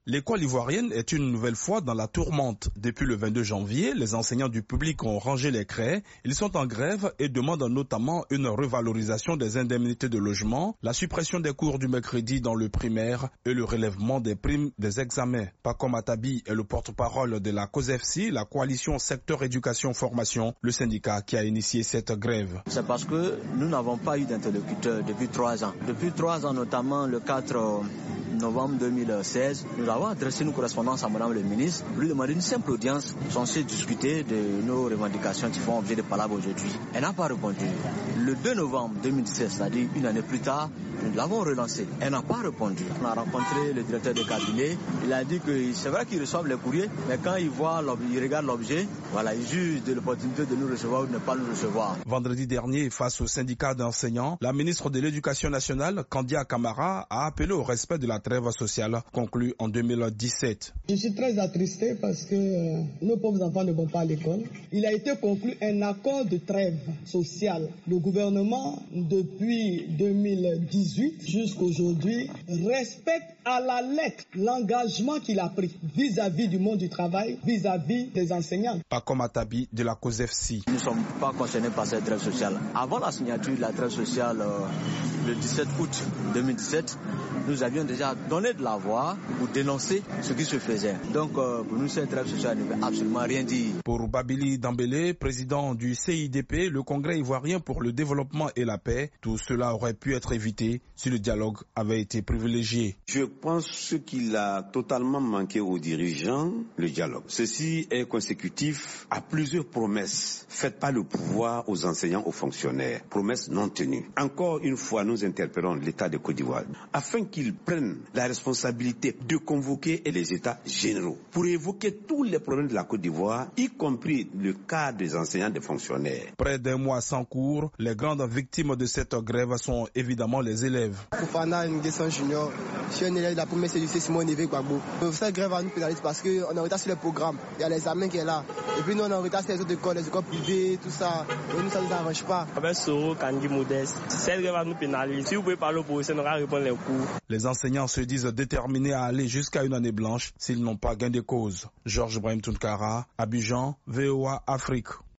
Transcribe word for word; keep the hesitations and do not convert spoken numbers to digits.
L'école ivoirienne est une nouvelle fois dans la tourmente. Depuis le vingt-deux janvier, les enseignants du public ont rangé les craies. Ils sont en grève et demandent notamment une revalorisation des indemnités de logement, la suppression des cours du mercredi dans le primaire et le relèvement des primes des examens. Paco Matabi est le porte-parole de la COSEFSI, la coalition secteur éducation-formation, le syndicat qui a initié cette grève. C'est parce que nous n'avons pas eu d'interlocuteur depuis trois ans. Depuis trois ans, notamment le quatre novembre deux mille seize, nous avons adressé une correspondance à Madame le ministre, lui demander une simple audience censée discuter de nos revendications qui font objet de palabres aujourd'hui. Elle n'a pas répondu. Le deux novembre deux mille seize, c'est-à-dire une année plus tard, nous l'avons relancée. Elle n'a pas répondu. On a rencontré le directeur de cabinet. Il a dit que c'est vrai qu'ils reçoivent les courriers, mais quand ils voient, ils regardent l'objet, voilà, ils jugent de l'opportunité de nous recevoir ou de ne pas nous recevoir. Vendredi dernier, face au syndicat d'enseignants, la ministre de l'Éducation nationale, Kandia Camara, a appelé au respect de la trêve sociale conclue en deux mille dix-sept. Je suis très attristé parce que euh, nos pauvres enfants ne vont pas à l'école. Il a été conclu un accord de trêve sociale. Le gouvernement, depuis deux mille dix-huit jusqu'à aujourd'hui, respecte à la lettre l'engagement qu'il a pris vis-à-vis du monde du travail, vis-à-vis des enseignants. Paco Matabi de la COSEFSI. Nous ne sommes pas concernés par cette trêve sociale. Avant la signature de la trêve sociale, euh, le dix-sept août deux mille dix-sept, nous avions déjà donné de la voix pour dénoncer ce qui se faisait. Donc euh, pour nous, cette trêve sociale ne veut absolument rien dire. Pour Babili Dambélé, président du C I D P, le Congrès ivoirien pour le développement et la paix, tout cela aurait pu être évité si le dialogue avait été privilégié. Je pense qu'il a totalement manqué aux dirigeants le dialogue. Ceci est consécutif à plusieurs promesses faites par le pouvoir aux enseignants, aux fonctionnaires, promesses non tenues. Encore une fois, nous interpellons l'État de Côte d'Ivoire afin qu'ils prennent la responsabilité de convoquer les États généraux pour évoquer tous les problèmes de la Côte d'Ivoire, y compris le cas des enseignants, des fonctionnaires. Près d'un mois sans cours, les grandes victimes de cette grève sont évidemment les élèves. Fofana Nguessan Junior, je suis un élève de la première C D C Simone Neve Gbagbo. Cette grève va nous pénaliser parce qu'on est en retard sur les programmes. Il y a l'examen qui est là. Et puis nous on est en retard sur les autres écoles, les écoles privées, tout ça. Et nous ça ne nous arrange pas. Avec Soro, Kandi Modeste, cette grève va nous pénaliser. Si vous pouvez parler au professeur, on va répondre les cours. Les enseignants se disent déterminés à aller jusqu'à une année blanche s'ils n'ont pas gain de cause. Georges Brahim Tounkara, Abidjan, V O A Afrique.